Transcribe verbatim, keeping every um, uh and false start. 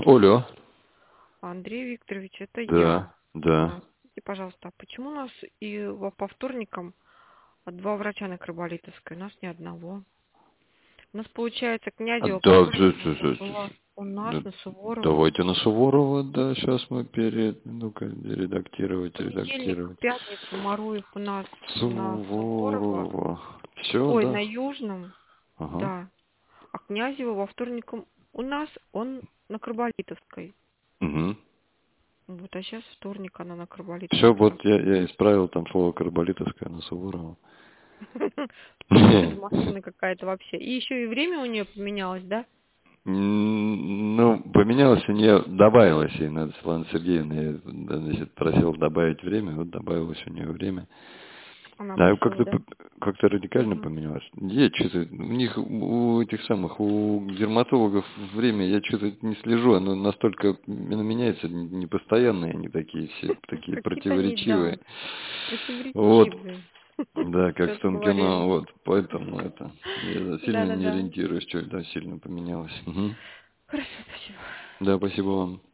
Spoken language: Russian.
Алло. Андрей Викторович, это я. Да, да. А, Скажите, пожалуйста, а почему у нас и во- по вторникам два врача на Карболитовской, у нас ни одного? У нас, получается, А, Князева по да, з- вторникам з- з- была у нас з- на Суворова. давайте на Суворова, да, сейчас мы перед, ну-ка, редактировать, Понедельник, редактировать. пятницу Маруев у нас на Суворова. Суворова. Все, Ой, на да. Южном, Ага. да. А Князева во вторникам у нас, он на Карболитовской. Угу. Вот, а сейчас вторник, она на Все, Карболитовской. вот я, я исправил там слово Карболитовская на Суворова. Без машины какая-то вообще. И еще и время у нее поменялось, да? М, Ну, поменялось у нее, добавилось ей, надо, Светлана Сергеевна, я, да, значит, просил добавить время, вот добавилось у нее время. Она А просила, как-то да? п- как-то радикально Мгм. поменялось. Я что-то, у них, у этих самых, у дерматологов время, я что-то не слежу, оно настолько оно меняется, непостоянно, они такие все, такие Какие-то они, да, противоречивые. Вот, противоречивые. да, как в Что-то том говорили. кино, вот, поэтому это, я сильно не Да-да-да. ориентируюсь, что да, сильно поменялось. Мгм. Хорошо, спасибо. Да, спасибо вам.